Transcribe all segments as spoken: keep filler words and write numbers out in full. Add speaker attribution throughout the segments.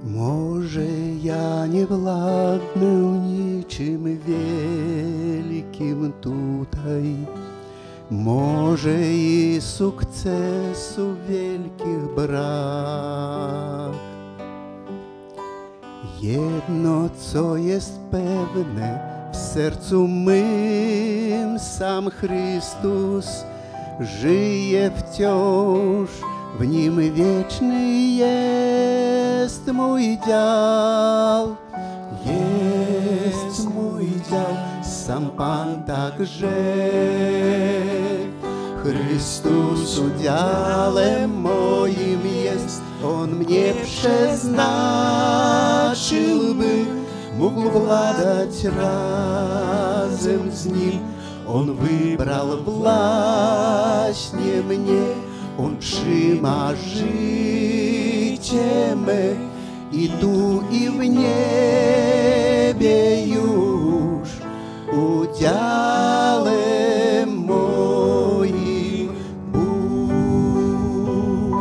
Speaker 1: Może ja nie władnę niczym wielkim tutaj, może i sukcesu wielkich brak. Jedno, co jest pewne, w sercu mym sam Chrystus żyje wciąż, w Nim wieczny jest mój dział. Jest mój dział, sam Pan tak rzekł. Chrystus udziałem moim jest, On mnie przeznaczył, by mógł władać razem z Nim. On wybrał właśnie mnie, On trzyma życie me i tu i w niebie już udziałem moim Bóg.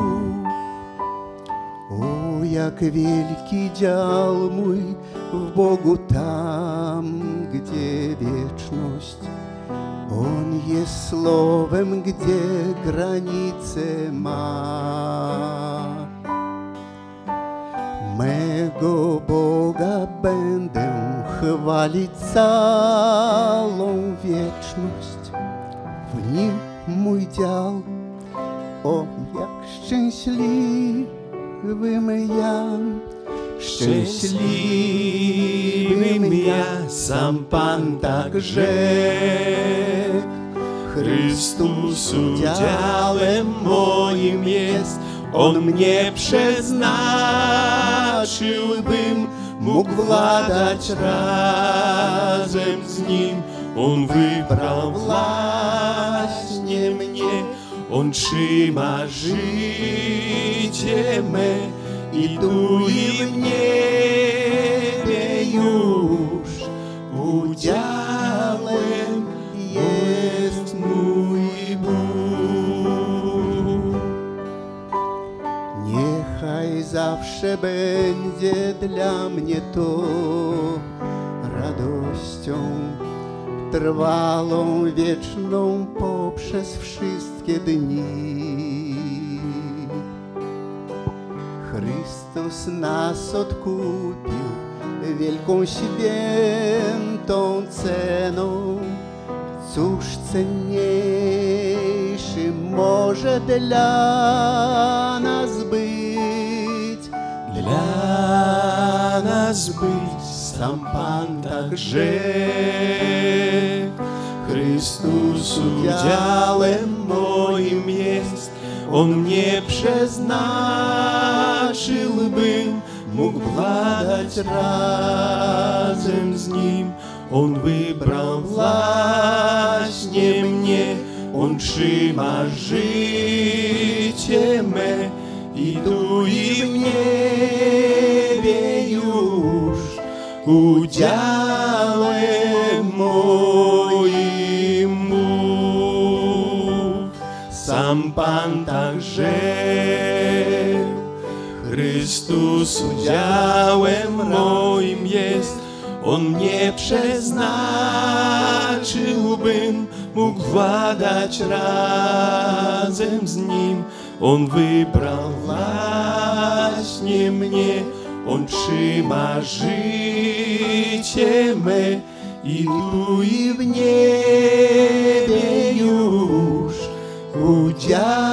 Speaker 1: O, jak wielki dział mój w Bogu tam, gdzie wieczność. On jest słowem, gdzie granice ma. Mego Boga będę chwalić całą wieczność. W Nim mój dział, o jak szczęśliwym ja. Szczęśliwym ja, sam Pan tak rzekł. Chrystus udziałem moim jest, On mnie przeznaczył, bym mógł władać razem z Nim. On wybrał właśnie mnie, On trzyma życie me i tu i w niebie już udziałem jest mój Bóg. Niechaj zawsze będzie dla mnie to radością trwałą, wieczną poprzez wszystkie dni. Chrystus nas odkupił wielką świętą ceną. Cóż cenniejszy może dla nas być, dla nas być, sam Pan tak rzekł. Chrystus udziałem moim jest, On mnie przeznaczył, bym mógł władać razem z Nim. On wybrał właśnie mnie, On trzyma życie me i tu i w niebie już udziałem moim Bóg. Sam Pan tak rzekł. Chrystus udziałem moim jest, On mnie przeznaczył, bym mógł władać razem z Nim. On wybrał właśnie mnie, On trzyma życie me i tu i w niebie już udział.